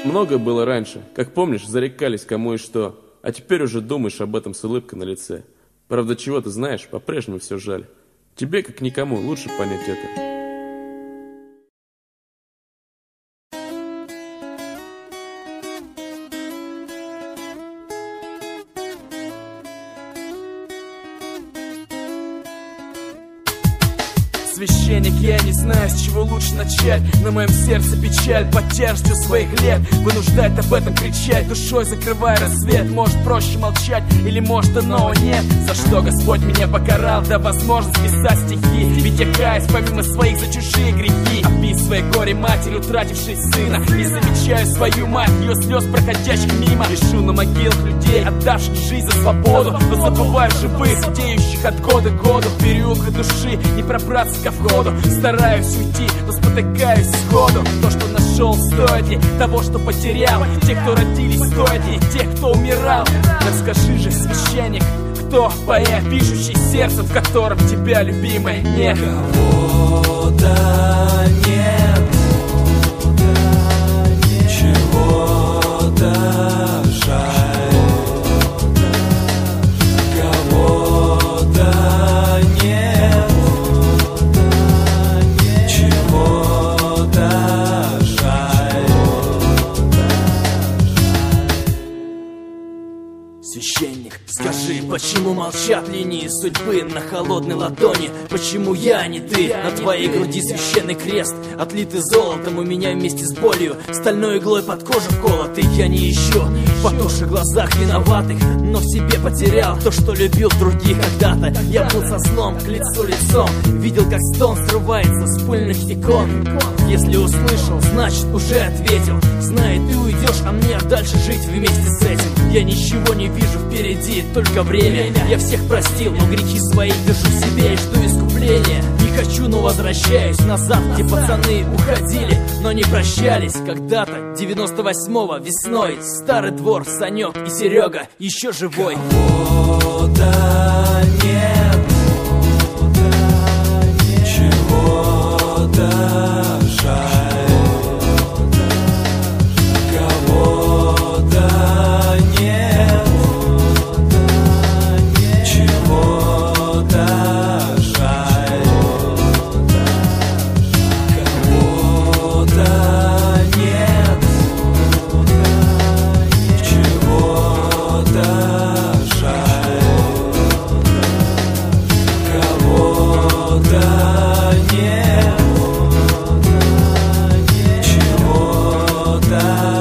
Много было раньше, как помнишь, зарекались кому и что, а теперь уже думаешь об этом с улыбкой на лице. Правда, чего ты знаешь, по-прежнему все жаль. Тебе, как никому, лучше понять это. Священник, я не знаю, с чего лучше начать. На моем сердце печаль под тяжестью своих лет вынуждает об этом кричать, душой закрывая рассвет. Может проще молчать, или может иного нет. За что Господь меня покарал, да возможность писать стихи. Ведь я каюсь помимо своих за чужие грехи, описывая горе матери, утратившей сына. И замечаю свою мать, ее слез, проходящих мимо. Пишу на могилах людей, отдавших жизнь за свободу, но забываю живых, деющих от года к году. В переулках души не пробраться ко входу. Стараюсь уйти, но спотыкаюсь сходу. То, что нашел, стоит ли того, что потерял? Те, кто родились, стоит ли тех, кто умирал? Так скажи же, священник, кто поэт, пишущий сердцем, в котором тебя, любимая, нет? Кого-то нет, чего-то жаль, кого-то нет, чего-то жаль. Священник, скажи, почему молчат линии судьбы на холодной ладони? Почему я, а не ты? На твоей груди священный крест, отлитый золотом у меня вместе с болью, стальной иглой под кожу вколотый. Я не ищу в потухших глазах виноватых, но в себе потерял то, что любил в других когда-то. Я был со сном к лицу лицом, видел, как стон срывается с пыльных икон. Если услышал, значит уже ответил. Знаю, ты уйдешь, а мне дальше жить вместе с этим. Я ничего не вижу впереди, только время. Я всех простил, но грехи свои держу в себе и жду искупления. Не хочу, но возвращаюсь назад, где пацаны уходили, но не прощались. Когда-то 98-го весной старый двор, Санек и Серега еще живой. Кого-то нет, чего-то жаль, кого-то нет, чего-то жаль, кого-то нет, чего-то жаль, кого-то нет, чего-то